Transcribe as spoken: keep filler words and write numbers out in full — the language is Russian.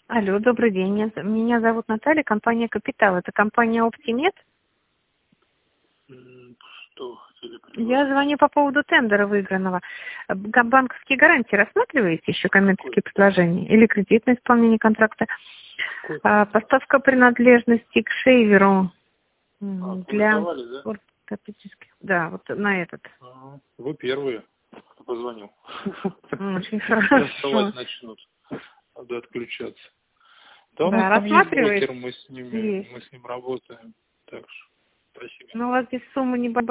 Алло, добрый день. Меня меня зовут Наталья, компания «Капитал». Это компания «Оптимед»? Что хотели предложить? Я звоню по поводу тендера выигранного. Га- Банковские гарантии рассматриваете еще коммерческие предложения? Или кредитное исполнение контракта? Какой? А, поставка принадлежности к шейверу А, м, вы для давали, да? ортопедических. Да, вот на этот. Ага. Вы первые, кто позвонил. Очень Доставать хорошо. начнут. Надо отключаться. Да, у нас Да, там есть рассматриваете? брокер, мы с ними, Есть. мы с ним работаем. Так что, спасибо. Но у вас здесь сумма не